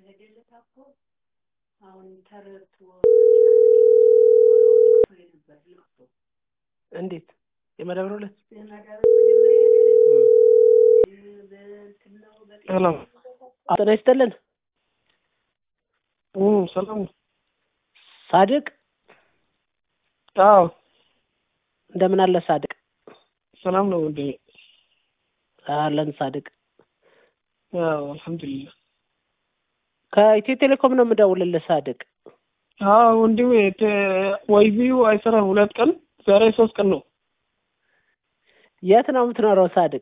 እንዴት የመደብሩለት ሄሎ አጥና ይስተልን ሰላም ሳድቅ አዎ እንደምን አለ ሳድቅ ሰላም ነው እንዴ አለን ሳድቅ አዎ አልহামዱሊላህ ከኢትዮ ቴሌኮም ነው የምደውልልህ ሳድቅ አዎ ወንድሜ ዋይፋዩ አይሰራም ሁለት ቀን ዛሬ 3 ቀን ነው የት ነው የምትኖረው ሳድቅ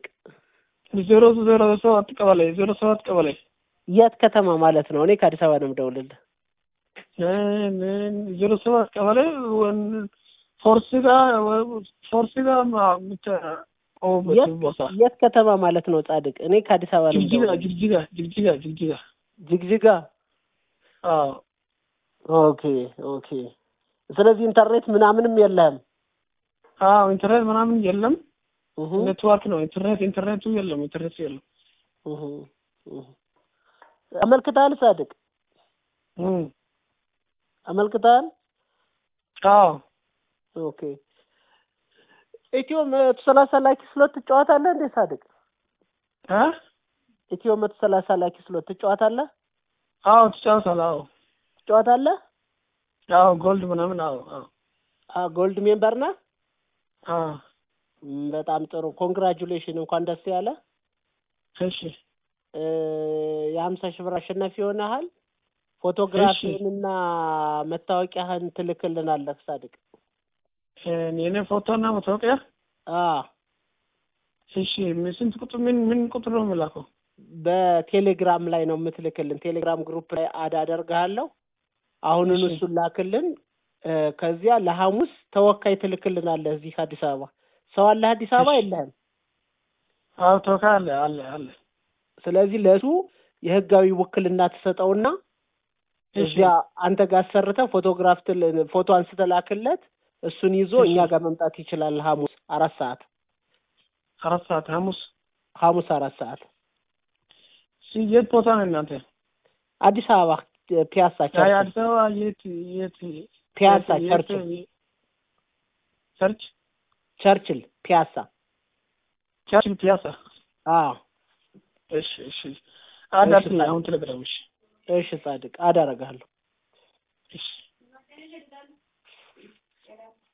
007 ቀበሌ 07 ቀበሌ የት ከተማ ማለት ነው እኔ ከአዲስ አበባ ነው የምደውልልህ 07 ቀበሌ ፎርሲጋ የት ከተማ ማለት ነው ሳድቅ እኔ ከአዲስ አበባ ነው ጅግጅጋ አዎ ኦኬ ስለዚህ ኢንተርኔት ምናምንም የለም አዎ ኢንተርኔት ምናምን የለም ኔትወርክ ነው ኢንተርኔቱ የለም አመልክታል ሳድቅ አመልክታል አዎ ኦኬ ኢትዮ 130 ላኪ ስሎት ትጫወታለህ እንዴ ሳድቅ ኢትዮ 130 ላኪ ስሎት ትጫወታለህ አዎ ትጫወታለህ አዎ ጎልድ ምናምን አዎ ጎልድ ሜምበር ነህ አዎ በጣም ጥሩ ኮንግራቹሌሽን እንኳን ደስ ያለ እሺ የ50 ሺህ ብር አሸናፊ ሆነሃል ፎቶግራፍህንና መታወቂያህን ትልክልናለህ ሳድቅ የኔ ፎቶና መታወቂያ እሺ ምን ቁጥር ነው የምላከው በቴሌግራም ላይ ነው የምትልክልን ቴሌግራም ግሩፕ ላይ አደርጋለሁ አሁንም እሱን ላክልን ከዚያ ለሐሙስ ተወካይ ትልክልናለህ እዚህ አዲስ አበባ ሰው አለ አዲስ አበባ የለህም አዎ ተወካይ አለ ስለዚህ ለሱ የህጋዊ ውክልና ተሰጠውና እዚያ አንተ ጋር ሰርተህ ፎቶ አንስተህ ላክለት እሱን ይዞ እኛ ጋር መምጣት ይችላል ሐሙስ 4 ሰዓት ሐሙስ 4 ሰዓት የት ቦታ ነው እናንተ አዲስ አበባ ፒያሳ ቸርች አዲስ አበባ የት ፒያሳ ቸርችል ፒያሳ እሺ አዳርሰኝ አሁን ተለግራምሽ እሺ ሳድቅ አዳረጋለሁ እሺ